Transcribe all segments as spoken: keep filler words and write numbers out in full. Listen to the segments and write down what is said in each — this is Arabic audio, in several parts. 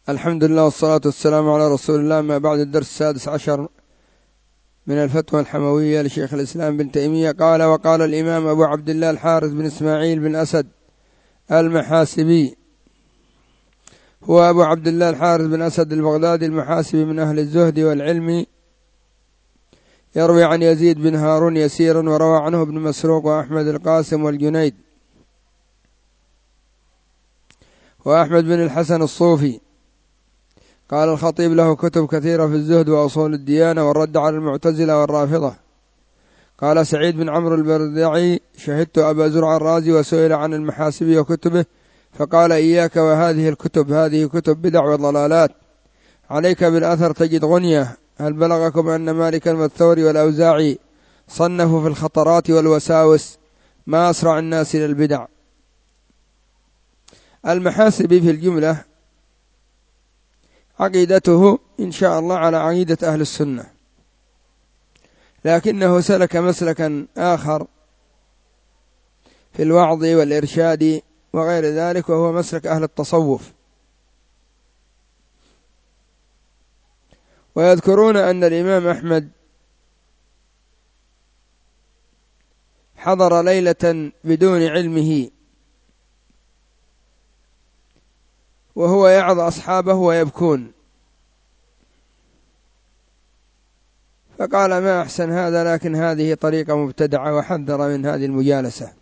الحمد لله والصلاة والسلام على رسول الله. ما بعد الدرس السادس عشر من الفتوى الحموية لشيخ الإسلام بن تيمية. قال: وقال الإمام أبو عبد الله الحارث بن إسماعيل بن أسد المحاسبي، هو أبو عبد الله الحارث بن أسد البغدادي المحاسبي من أهل الزهد والعلم، يروي عن يزيد بن هارون يسيرا، وروى عنه ابن مسروق وأحمد القاسم والجنيد وأحمد بن الحسن الصوفي. قال الخطيب: له كتب كثيرة في الزهد وأصول الديانة والرد على المعتزلة والرافضة. قال سعيد بن عمرو البردعي: شهدت أبا زرع الرازي وسئل عن المحاسبي وكتبه فقال: إياك وهذه الكتب، هذه كتب بدع وضلالات، عليك بالأثر تجد غنية. هل بلغكم أن مالكا والثوري والأوزاعي صنفوا في الخطرات والوساوس؟ ما أسرع الناس إلى البدع. المحاسبي في الجملة عقيدته إن شاء الله على عقيدة أهل السنة، لكنه سلك مسلكا آخر في الوعظ والإرشاد وغير ذلك، وهو مسلك أهل التصوف. ويذكرون أن الإمام أحمد حضر ليلة بدون علمه وهو يعظ أصحابه ويبكون، فقال: ما أحسن هذا، لكن هذه طريقة مبتدعة، وحذر من هذه المجالسة.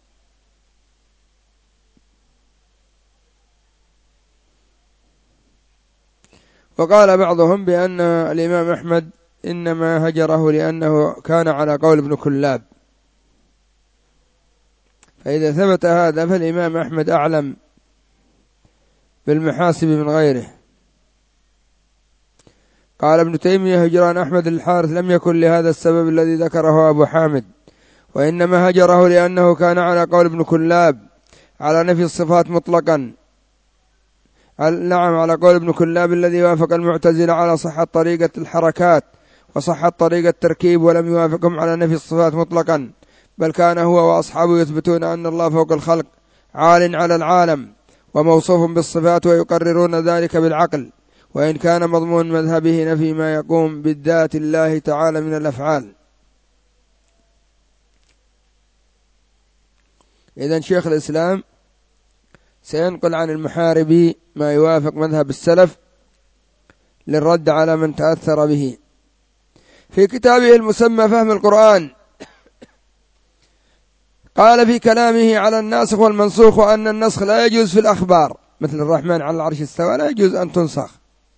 وقال بعضهم بأن الإمام أحمد إنما هجره لأنه كان على قول ابن كلاب، فإذا ثبت هذا فالإمام أحمد أعلم بالمحاسب من غيره. قال ابن تيمية: هجران أحمد الحارث لم يكن لهذا السبب الذي ذكره أبو حامد، وإنما هجره لأنه كان على قول ابن كلاب على نفي الصفات مطلقا. نعم، على قول ابن كلاب الذي وافق المعتزلة على صحة طريقة الحركات وصحة طريقة التركيب، ولم يوافقهم على نفي الصفات مطلقا، بل كان هو وأصحابه يثبتون أن الله فوق الخلق عال على العالم وموصوف بالصفات، ويقررون ذلك بالعقل، وإن كان مضمون مذهبه نفي ما يقوم بالذات الله تعالى من الأفعال. إذن شيخ الإسلام سينقل عن المحاربي ما يوافق مذهب السلف للرد على من تأثر به. في كتابه المسمى فهم القرآن قال في كلامه على الناسخ والمنسوخ وأن النسخ لا يجوز في الأخبار، مثل الرحمن على العرش استوى لا يجوز أن تنسخ،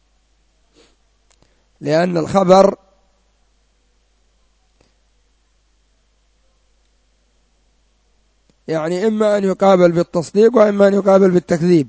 لأن الخبر يعني إما أن يقابل بالتصديق وإما أن يقابل بالتكذيب،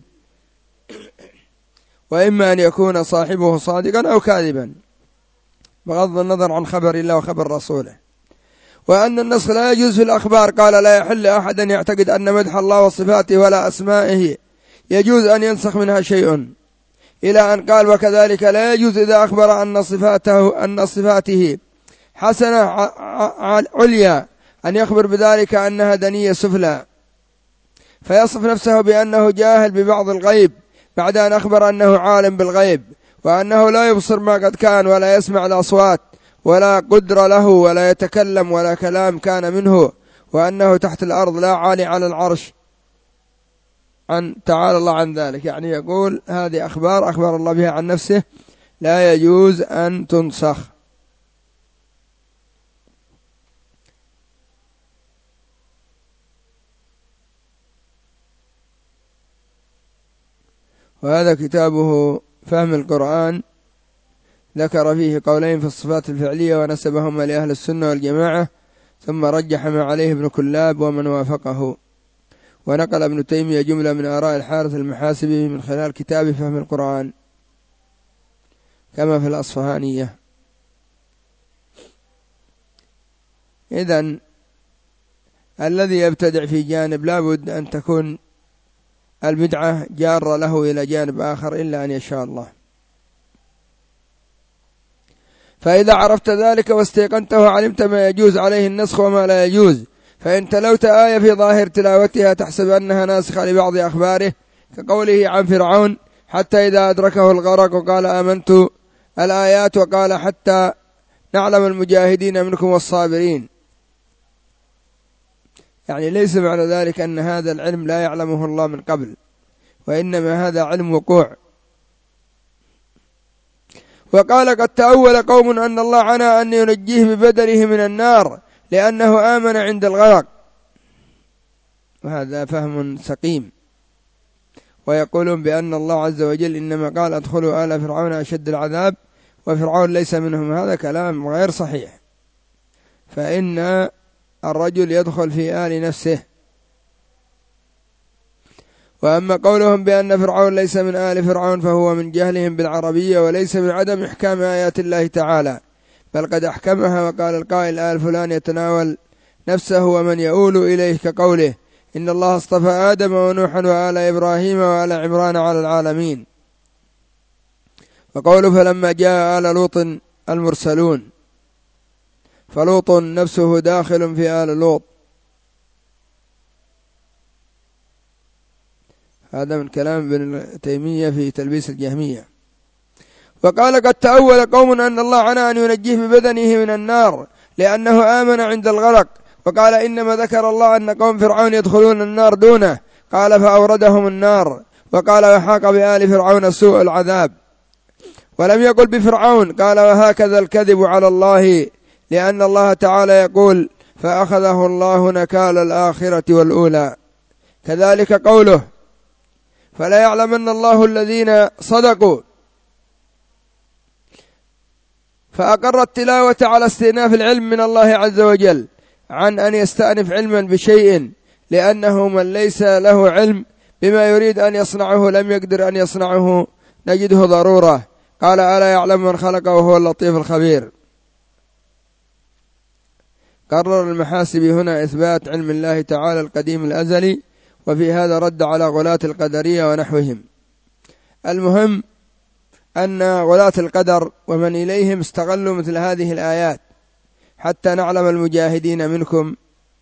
وإما أن يكون صاحبه صادقا أو كاذبا بغض النظر عن خبر الله وخبر رسوله. وأن النسخ لا يجوز في الأخبار قال: لا يحل أحد أن يعتقد أن مدح الله وصفاته ولا أسمائه يجوز أن ينسخ منها شيء، إلى أن قال: وكذلك لا يجوز إذا أخبر أن صفاته أن صفاته حسنة عليا أن يخبر بذلك أنها دنية سفلى، فيصف نفسه بأنه جاهل ببعض الغيب بعد أن أخبر أنه عالم بالغيب، وأنه لا يبصر ما قد كان ولا يسمع الأصوات ولا قدر له ولا يتكلم ولا كلام كان منه، وأنه تحت الأرض لا عالي على العرش عن تعالى الله عن ذلك. يعني يقول هذه أخبار أخبر الله بها عن نفسه لا يجوز أن تنسخ. وهذا كتابه فهم القرآن ذكر فيه قولين في الصفات الفعلية ونسبهما لأهل السنة والجماعة، ثم رجح ما عليه ابن كلاب ومن وافقه. ونقل ابن تيمية جملة من آراء الحارث المحاسبي من خلال كتاب فهم القرآن كما في الأصفهانية. إذن الذي يبتدع في جانب لا بد أن تكون البدعة جارة له إلى جانب آخر إلا أن يشاء الله. فإذا عرفت ذلك واستيقنته علمت ما يجوز عليه النسخ وما لا يجوز. فإن تلوت آية في ظاهر تلاوتها تحسب أنها ناسخة لبعض أخباره، كقوله عن فرعون: حتى إذا أدركه الغرق وقال آمنت الآيات، وقال حتى نعلم المجاهدين منكم والصابرين. يعني ليس معنى ذلك أن هذا العلم لا يعلمه الله من قبل، وإنما هذا علم وقوع. وقال قد تأول قوم أن الله عنى أن ينجيه ببدنه من النار لأنه آمن عند الغرق، وهذا فهم سقيم. ويقولون بأن الله عز وجل إنما قال ادخلوا آل فرعون أشد العذاب وفرعون ليس منهم، هذا كلام غير صحيح، فإن الرجل يدخل في آل نفسه. وأما قولهم بأن فرعون ليس من آل فرعون فهو من جهلهم بالعربية، وليس من عدم إحكام آيات الله تعالى، بل قد أحكمها. وقال القائل آل فلان يتناول نفسه ومن يؤول إليه، كقوله إن الله اصطفى آدم ونوحا وآل إبراهيم وآل عمران على العالمين. وقوله فلما جاء آل لوط المرسلون، فلوط نفسه داخل في آل لوط، هذا من كلام ابن تيمية في تلبيس الجهمية. وقال قد تأول قوم أن الله عنى أن ينجيه ببدنه من النار لأنه آمن عند الغرق، وقال إنما ذكر الله أن قوم فرعون يدخلون النار دونه، قال فأوردهم النار، وقال وحاق بآل فرعون سوء العذاب، ولم يقل بفرعون، قال وهكذا الكذب على الله، لأن الله تعالى يقول فأخذه الله نكال الآخرة والأولى. كذلك قوله فلا يعلمن الله الذين صدقوا، فأقر التلاوة على استئناف العلم من الله عز وجل عن أن يستأنف علما بشيء، لأنه من ليس له علم بما يريد أن يصنعه لم يقدر أن يصنعه نجده ضرورة. قال ألا يعلم من خلق وهو اللطيف الخبير. قرر المحاسبي هنا إثبات علم الله تعالى القديم الأزلي، وفي هذا رد على غلاة القدرية ونحوهم. المهم أن غلاة القدر ومن إليهم استغلوا مثل هذه الآيات حتى نعلم المجاهدين منكم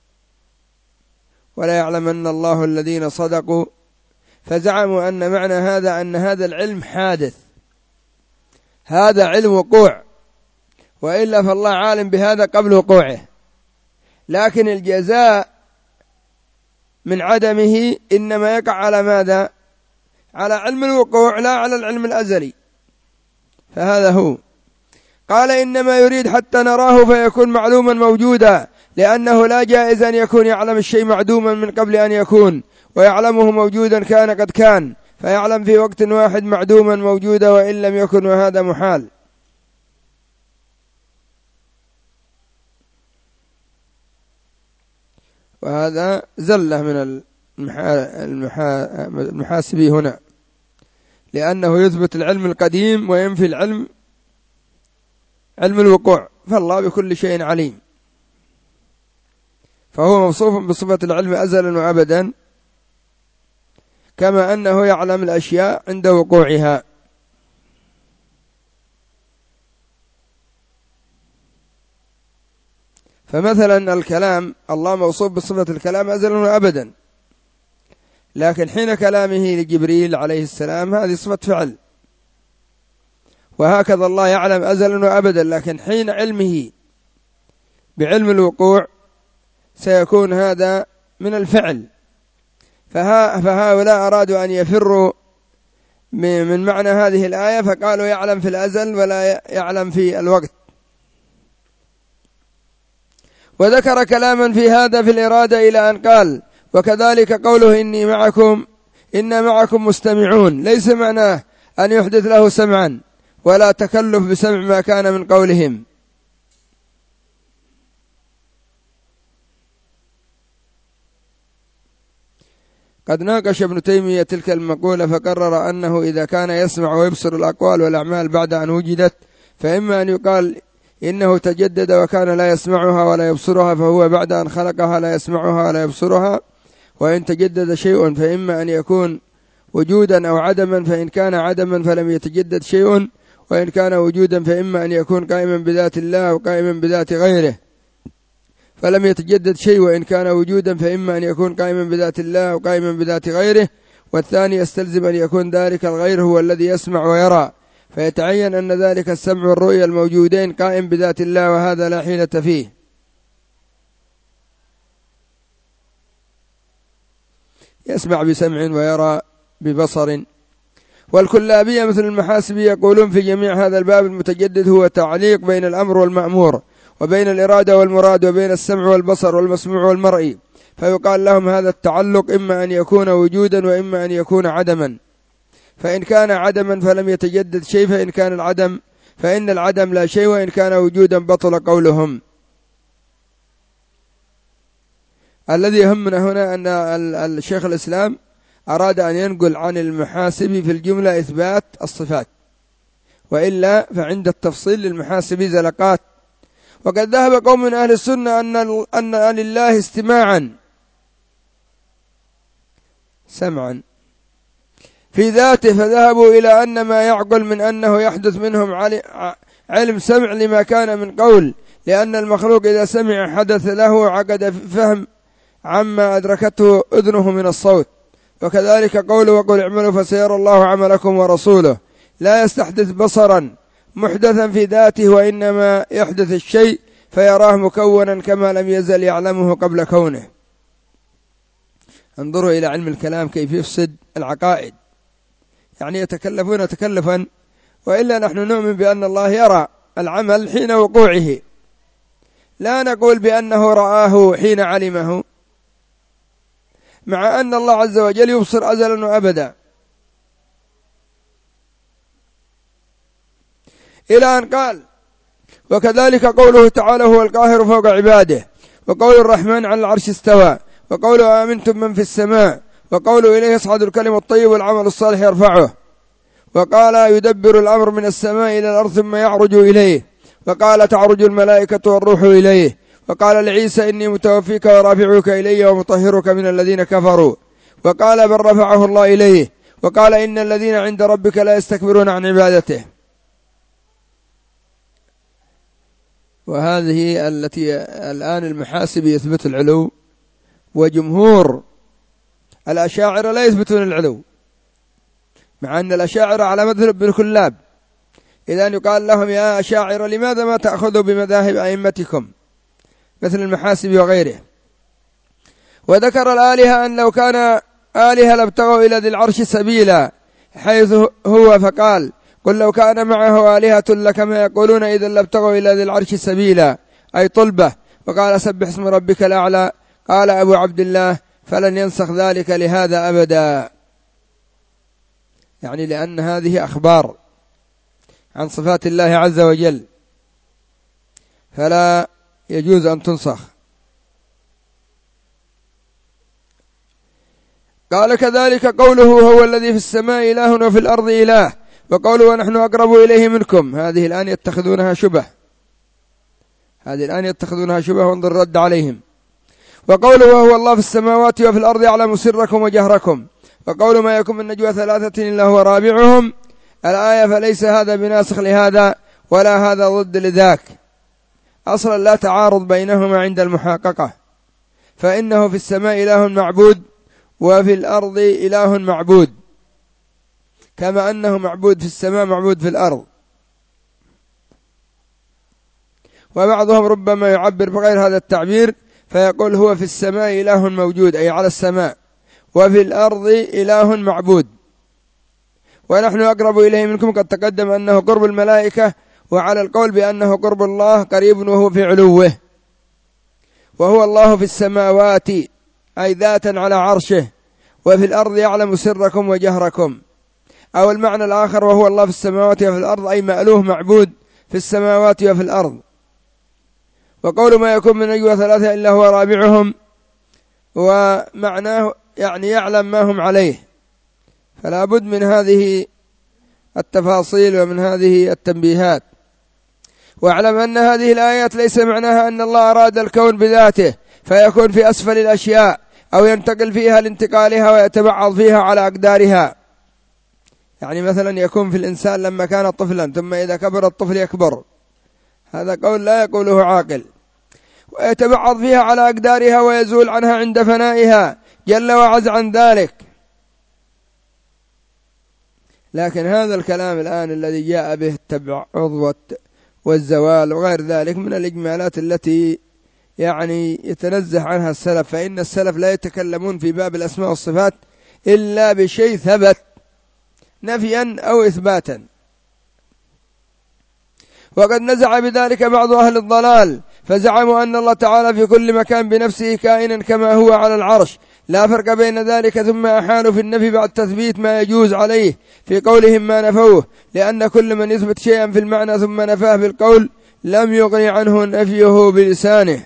ولا يعلمن الله الذين صدقوا، فزعموا أن معنى هذا أن هذا العلم حادث، هذا علم وقوع، وإلا فالله عالم بهذا قبل وقوعه، لكن الجزاء من عدمه إنما يقع على ماذا؟ على علم الوقوع لا على العلم الأزلي، فهذا هو. قال إنما يريد حتى نراه فيكون معلوما موجودا، لأنه لا جائز أن يكون يعلم الشيء معدوما من قبل أن يكون، ويعلمه موجودا كان قد كان، فيعلم في وقت واحد معدوما موجودا وإن لم يكن، وهذا محال. وهذا زلة من المحاسبي هنا، لأنه يثبت العلم القديم وينفي العلم علم الوقوع، فالله بكل شيء عليم، فهو موصوف بصفة العلم أزلا وأبدا، كما أنه يعلم الأشياء عند وقوعها. فمثلا الكلام، الله موصوف بصفة الكلام أزلا وأبدا، لكن حين كلامه لجبريل عليه السلام هذه صفة فعل، وهكذا الله يعلم أزلا وأبدا، لكن حين علمه بعلم الوقوع سيكون هذا من الفعل. فها فهؤلاء أرادوا أن يفروا من معنى هذه الآية، فقالوا يعلم في الأزل ولا يعلم في الوقت. وذكر كلاما في هذا في الإرادة إلى أن قال وكذلك قوله إني معكم إنا معكم مستمعون، ليس معناه أن يحدث له سمعا ولا تكلف بسمع ما كان من قولهم. قد ناقش ابن تيمية تلك المقولة فقرر أنه إذا كان يسمع ويبصر الأقوال والأعمال بعد أن وجدت، فإما أن يقال إنه تجدد وكان لا يسمعها ولا يبصرها، فهو بعد أن خلقها لا يسمعها ولا يبصرها. وإن تجدد شيء فإما أن يكون وجودا أو عدما، فإن كان عدما فلم يتجدد شيء، وإن كان وجودا فإما أن يكون قائما بذات الله أو قائما بذات غيره فلم يتجدد شيء، وإن كان وجودا فإما أن يكون قائما بذات الله أو قائما بذات غيره، والثاني يستلزم أن يكون ذلك الغير هو الذي يسمع ويرى، فيتعين أن ذلك السمع والرؤية الموجودين قائم بذات الله، وهذا لا حيلة فيه. يسمع بسمع ويرى ببصر. والكلابية مثل المحاسبي يقولون في جميع هذا الباب المتجدد هو تعليق بين الأمر والمأمور، وبين الإرادة والمراد، وبين السمع والبصر والمسموع والمرئي، فيقال لهم هذا التعلق إما أن يكون وجودا وإما أن يكون عدما، فإن كان عدما فلم يتجدد شيء، فإن كان العدم فإن العدم لا شيء، وإن كان وجودا بطل قولهم. الذي يهمنا هنا أن الشيخ الإسلام أراد أن ينقل عن المحاسب في الجملة إثبات الصفات، وإلا فعند التفصيل للمحاسب زلقات. وقد ذهب قوم من أهل السنة أن أن لله استماعا سمعا في ذاته، فذهبوا إلى أن ما يعقل من أنه يحدث منهم علم سمع لما كان من قول، لأن المخلوق إذا سمع حدث له عقد فهم عما أدركته أذنه من الصوت. وكذلك قوله وقل اعملوا فسيرى الله عملكم ورسوله، لا يستحدث بصرا محدثا في ذاته، وإنما يحدث الشيء فيراه مكونا كما لم يزل يعلمه قبل كونه. انظروا إلى علم الكلام كيف يفسد العقائد، يعني يتكلفون تكلفا، وإلا نحن نؤمن بأن الله يرى العمل حين وقوعه، لا نقول بأنه رآه حين علمه، مع أن الله عز وجل يبصر أزلا وأبدا. إلى أن قال وكذلك قوله تعالى هو القاهر فوق عباده، وقول الرحمن على العرش استوى، وقوله آمنتم من في السماء، وقوله إليه يصعد الكلم الطيب والعمل الصالح يرفعه، وقال يدبر الأمر من السماء إلى الأرض ثم يعرج إليه، وقال تعرج الملائكة والروح إليه، وقال لعيسى إني متوفيك ورافعك إلي ومطهرك من الذين كفروا، وقال بل رفعه الله إليه، وقال إن الذين عند ربك لا يستكبرون عن عبادته. وهذه التي الآن المحاسب يثبت العلو، وجمهور الأشاعرة لا يثبتون العلو، مع أن الأشاعرة على مذهب ابن الكلاب. إذا يقال لهم يا أشاعرة لماذا ما تأخذوا بمذاهب أئمتكم مثل المحاسب وغيره؟ وذكر الآلهة أن لو كان آلهة لابتغوا إلى ذي العرش سبيلا حيث هو، فقال قل لو كان معه آلهة لكما يقولون إذا لابتغوا إلى ذي العرش سبيلا، أي طلبة. وقال سبح اسم ربك الأعلى، قال أبو عبد الله فلن ينسخ ذلك لهذا أبدا، يعني لأن هذه أخبار عن صفات الله عز وجل فلا يجوز أن تنسخ. قال كذلك قوله هو الذي في السماء إله وفي الأرض إله، وقوله ونحن أقرب إليه منكم، هذه الآن يتخذونها شبه، هذه الآن يتخذونها شبه، وانظر الرد عليهم. وقوله وهو الله في السماوات وفي الأرض يعلم سركم وجهركم، وقوله ما يكون من نجوى ثلاثة إلا هو رابعهم، الآية فليس هذا بناسخ لهذا ولا هذا ضد لذاك، أصلا لا تعارض بينهما عند المحققة، فإنه في السماء إله معبود وفي الأرض إله معبود، كما أنه معبود في السماء معبود في الأرض. وبعضهم ربما يعبر بغير هذا التعبير فيقول هو في السماء إله موجود أي على السماء، وفي الأرض إله معبود. ونحن أقرب إليه منكم قد تقدم أنه قرب الملائكة، وعلى القول بأنه قرب الله قريب وهو في علوه. وهو الله في السماوات أي ذاتا على عرشه، وفي الأرض يعلم سركم وجهركم. أو المعنى الآخر وهو الله في السماوات وفي الأرض أي مألوه معبود في السماوات وفي الأرض. وقول ما يكون من نجوى ثلاثة إلا هو رابعهم، ومعناه يعني يعلم ما هم عليه. فلا بد من هذه التفاصيل ومن هذه التنبيهات. واعلم أن هذه الآيات ليس معناها أن الله أراد الكون بذاته فيكون في أسفل الأشياء أو ينتقل فيها لانتقالها ويتبعض فيها على أقدارها، يعني مثلا يكون في الإنسان لما كان طفلا ثم إذا كبر الطفل يكبر، هذا قول لا يقوله عاقل. ويتبعض فيها على أقدارها ويزول عنها عند فنائها جل وعز عن ذلك. لكن هذا الكلام الآن الذي جاء به التبعض والزوال وغير ذلك من الإجمالات التي يعني يتنزه عنها السلف، فإن السلف لا يتكلمون في باب الأسماء والصفات إلا بشيء ثبت نفيا أو إثباتا. وقد نزع بذلك بعض أهل الضلال فزعموا أن الله تعالى في كل مكان بنفسه كائنا كما هو على العرش، لا فرق بين ذلك، ثم أحالوا في النفي بعد تثبيت ما يجوز عليه في قولهم ما نفوه، لأن كل من يثبت شيئا في المعنى ثم نفاه بالقول لم يغني عنه نفيه بلسانه.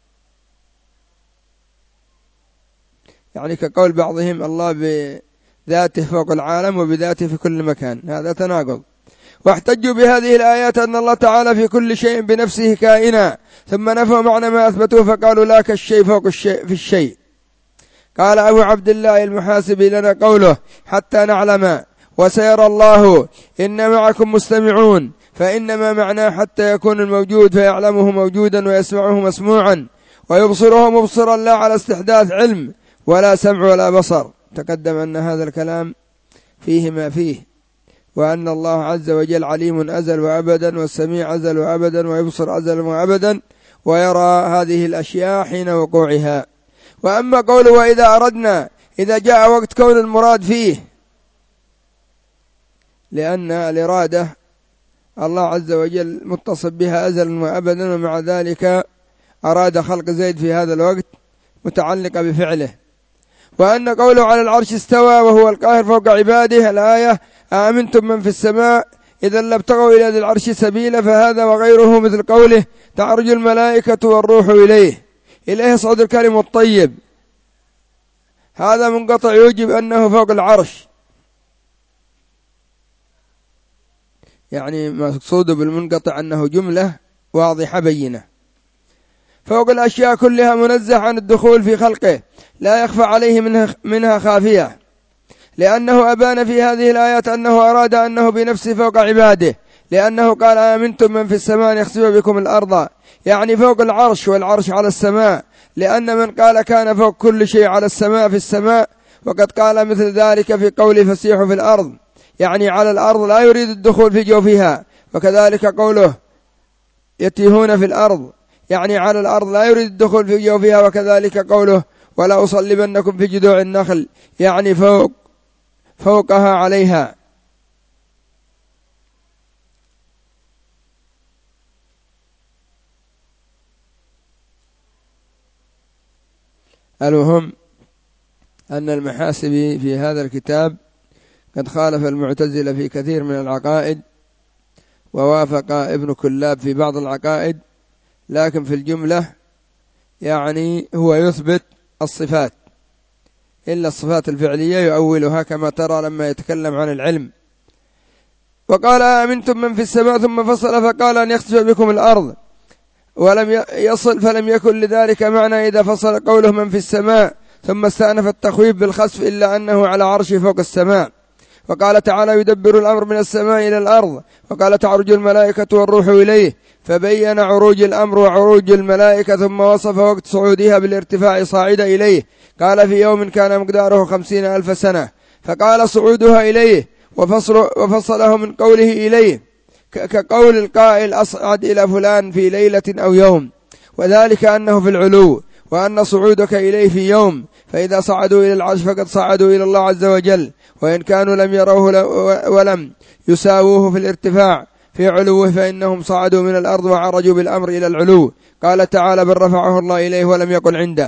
يعني كقول بعضهم الله بذاته فوق العالم وبذاته في كل مكان، هذا تناقض. واحتجوا بهذه الآيات أن الله تعالى في كل شيء بنفسه كائنا، ثم نفوا معنى ما أثبتوه فقالوا لا كالشيء فوق الشيء في الشيء. قال أبو عبد الله المحاسبي لنا قوله حتى نعلم وسيرى الله إن معكم مستمعون، فإنما معناه حتى يكون الموجود فيعلمه موجودا ويسمعه مسموعا ويبصره مبصرا، لا على استحداث علم ولا سمع ولا بصر. تقدم أن هذا الكلام فيه ما فيه، وأن الله عز وجل عليم أزل وأبدا، والسميع أزل وأبدا، ويبصر أزل وأبدا، ويرى هذه الأشياء حين وقوعها. وأما قوله وإذا أردنا، إذا جاء وقت كون المراد فيه، لأن الإرادة الله عز وجل متصف بها أزلا وأبدا، ومع ذلك أراد خلق زيد في هذا الوقت متعلقة بفعله. وأن قوله على العرش استوى وهو القاهر فوق عباده، الآية آمنتم من في السماء إذا لابتغوا إلى ذي العرش سبيلا، فهذا وغيره مثل قوله تعرج الملائكة والروح إليه، إليه يصعد الكلم الطيب، هذا منقطع يوجب أنه فوق العرش. يعني مقصود بالمنقطع أنه جملة واضحة بينة، فوق الأشياء كلها منزه عن الدخول في خلقه، لا يخفى عليه منها, منها خافية، لأنه أبان في هذه الآيات أنه أراد أنه بنفسه فوق عباده، لأنه قال آمنتم من في السماء يخسف بكم الأرض، يعني فوق العرش، والعرش على السماء، لأن من قال كان فوق كل شيء على السماء في السماء، وقد قال مثل ذلك في قوله فسيحوا في الأرض، يعني على الأرض لا يريد الدخول في جوفها. وكذلك قوله يتيهون في الأرض، يعني على الأرض لا يريد الدخول في جوفها. وكذلك قوله ولا أصلبنكم في جذوع النخل، يعني فوق فوقها عليها. المهم أن المحاسبي في هذا الكتاب قد خالف المعتزلة في كثير من العقائد، ووافق ابن كلاب في بعض العقائد، لكن في الجملة يعني هو يثبت الصفات إلا الصفات الفعلية يؤولها كما ترى لما يتكلم عن العلم. وقال آمنتم من في السماء ثم فصل فقال أن يخسف بكم الأرض، ولم يصل فلم يكن لذلك معنى إذا فصل قوله من في السماء ثم استأنف التخويف بالخسف، إلا أنه على عرشه فوق السماء. وقال تعالى يدبر الأمر من السماء إلى الأرض، وقال تعرج الملائكة والروح إليه، فبين عروج الأمر وعروج الملائكة، ثم وصف وقت صعودها بالارتفاع صاعد إليه، قال في يوم كان مقداره خمسين ألف سنة، فقال صعودها إليه وفصل وفصله من قوله إليه كقول القائل أصعد إلى فلان في ليلة أو يوم، وذلك أنه في العلو، وأن صعودك إليه في يوم، فإذا صعدوا إلى العرش فقد صعدوا إلى الله عز وجل، وإن كانوا لم يروه ولم يساووه في الارتفاع في علوه فإنهم صعدوا من الأرض وعرجوا بالأمر إلى العلو. قال تعالى بل رفعه الله إليه ولم يقل عنده.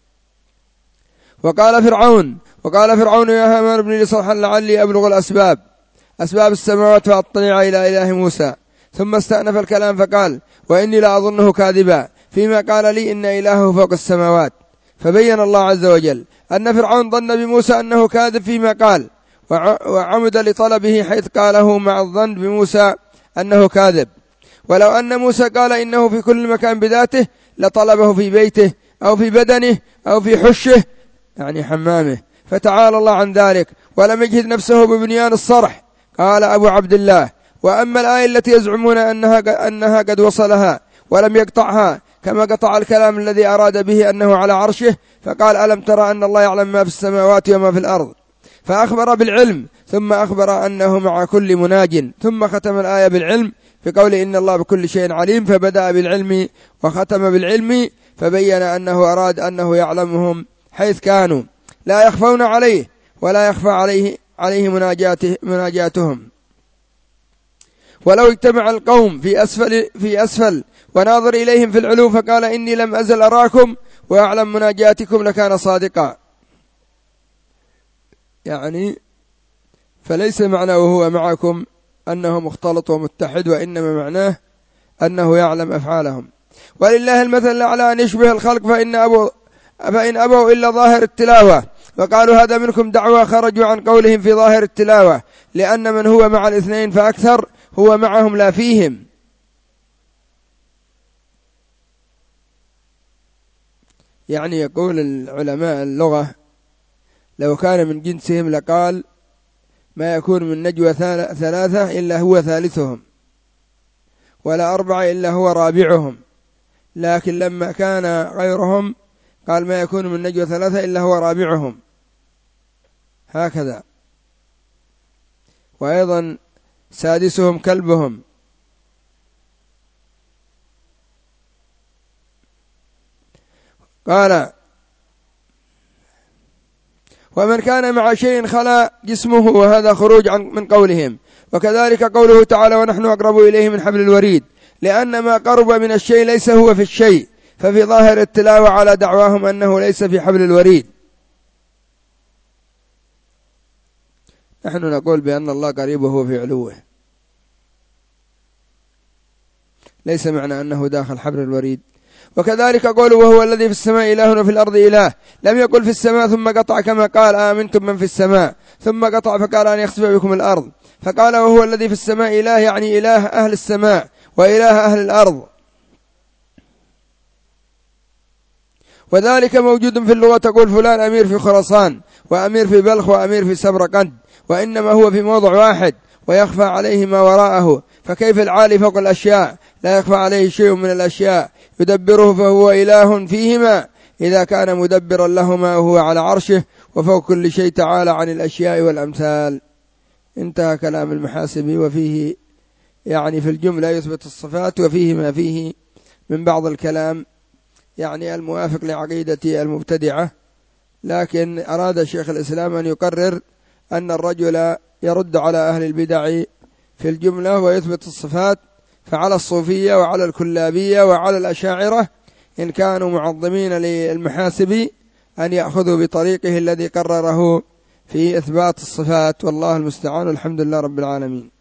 وقال فرعون وقال فرعون يا هامان ابن لي صرحا لعلي أبلغ الأسباب أسباب السماوات فأطلع إلى إله موسى، ثم استأنف الكلام فقال وإني لا أظنه كاذبا فيما قال لي إن إلهه فوق السماوات. فبين الله عز وجل أن فرعون ظن بموسى أنه كاذب فيما قال، وعمد لطلبه حيث قاله مع الظن بموسى أنه كاذب. ولو أن موسى قال إنه في كل مكان بذاته لطلبه في بيته أو في بدنه أو في حشه يعني حمامه، فتعالى الله عن ذلك، ولم يجهد نفسه ببنيان الصرح. قال أبو عبد الله وأما الآية التي يزعمون أنها, أنها قد وصلها ولم يقطعها كما قطع الكلام الذي أراد به أنه على عرشه، فقال ألم ترى أن الله يعلم ما في السماوات وما في الأرض، فأخبر بالعلم ثم أخبر أنه مع كل مناج، ثم ختم الآية بالعلم في قوله إن الله بكل شيء عليم، فبدأ بالعلم وختم بالعلم، فبين أنه أراد أنه يعلمهم حيث كانوا لا يخفون عليه ولا يخفى عليه عليه مناجاته مناجاتهم. ولو اجتمع القوم في أسفل في أسفل وناظر إليهم في العلو فقال إني لم أزل أراكم وأعلم مناجاتكم لكان صادقا. يعني فليس معناه وهو معكم أنه مختلط ومتحد، وإنما معناه أنه يعلم أفعالهم. ولله المثل الأعلى أن يشبه الخلق فإن أبوا فإن أبوا إلا ظاهر التلاوة، فقالوا هذا منكم دعوة، خرجوا عن قولهم في ظاهر التلاوة، لأن من هو مع الاثنين فأكثر هو معهم لا فيهم. يعني يقول العلماء اللغة لو كان من جنسهم لقال ما يكون من نجوى ثلاثة إلا هو ثالثهم، ولا أربعة إلا هو رابعهم، لكن لما كان غيرهم قال ما يكون من نجوى ثلاثة إلا هو رابعهم، هكذا. وأيضا سادسهم كلبهم. قال ومن كان مع شيء خلا جسمه، وهذا خروج عن من قولهم. وكذلك قوله تعالى ونحن أقرب إليه من حبل الوريد، لأن ما قرب من الشيء ليس هو في الشيء، ففي ظاهر التلاوة على دعواهم أنه ليس في حبل الوريد. نحن نقول بأن الله قريب وهو في علوه، ليس معنى أنه داخل حبل الوريد. وكذلك قوله وهو الذي في السماء إله وفي الأرض إله، لم يقل في السماء ثم قطع كما قال آمنتم من في السماء ثم قطع فقال أن يخسف بكم الأرض، فقال وهو الذي في السماء إله يعني إله أهل السماء وإله أهل الأرض. وذلك موجود في اللغة، تقول فلان أمير في خراسان وأمير في بلخ وأمير في سمرقند، وإنما هو في موضع واحد ويخفى عليه ما وراءه، فكيف العالي فوق الأشياء لا يخفى عليه شيء من الأشياء، يدبره فهو إله فيهما إذا كان مدبرا لهما وهو على عرشه وفوق كل شيء تعالى عن الأشياء والأمثال. انتهى كلام المحاسبي. وفيه يعني في الجملة يثبت الصفات، وفيه ما فيه من بعض الكلام يعني الموافق لعقيدة المبتدعة، لكن أراد شيخ الإسلام أن يقرر أن الرجل يرد على أهل البدع في الجملة ويثبت الصفات، فعلى الصوفية وعلى الكلابية وعلى الأشاعرة إن كانوا معظمين للمحاسبي أن يأخذوا بطريقه الذي قرره في إثبات الصفات، والله المستعان. الحمد لله رب العالمين.